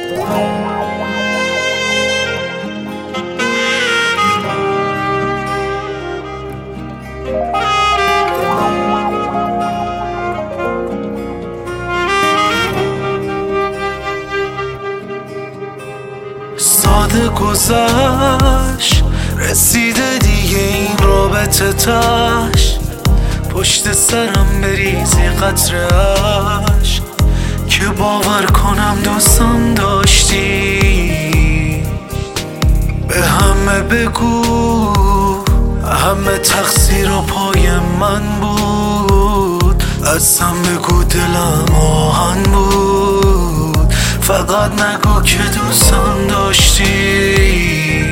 ساده گذشت، رسیده دیگه این رابطه تش، پشت سرم بریزی قطره عشق که باور کنم دوستم داشتی. به همه بگو همه تقصیر و پای من بود، ازم بگو دلم آهن بود، فقط نگو که دوستم داشتی.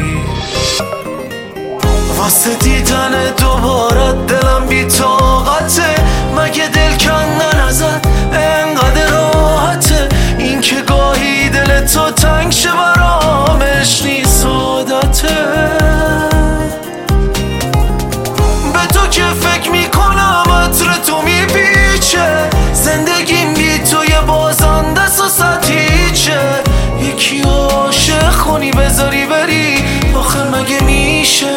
واسه دیدن دوباره دلم بی طاقته، مگه دل کندن ازت انقدر راحته؟ این که گاهی دل تو تنگ شه برام عشق نیست عادته. به تو که فکر میکنم عطر تو میپیچه، زندگیم بی تو یه بازنده و ستیچه. یکی عاشق کنی بذاری بری، آخر مگه میشه؟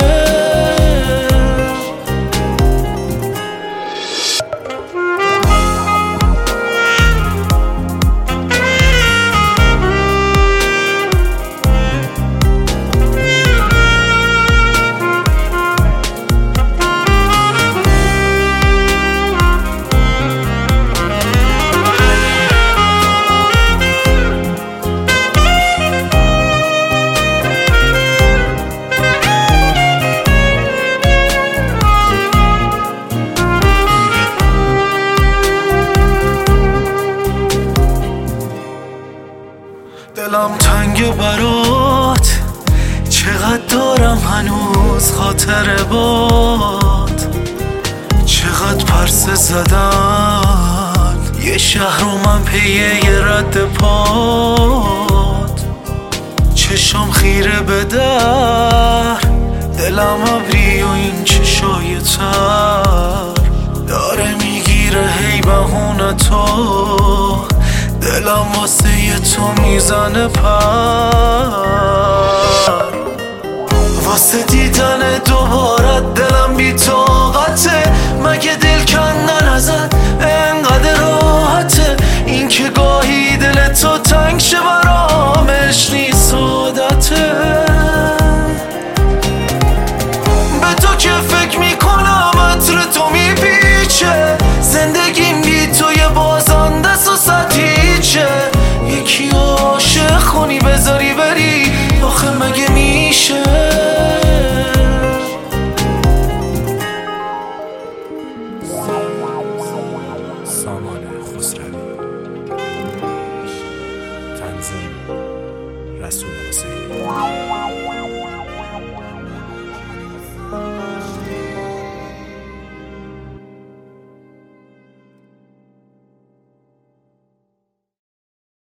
دلم تنگ برات، چقدر دارم هنوز خاطر باد، چقدر پرسه زدن یه شهر و من پیه یه رد پاد. چشم خیره به در، دلم ابری و این چشای تر داره میگیره هی بهونه تو، دلم واسه یه تو میزنه پر. واسه دیدن دوباره دلم بی طاقته، مگه دل کندن ازت انقدر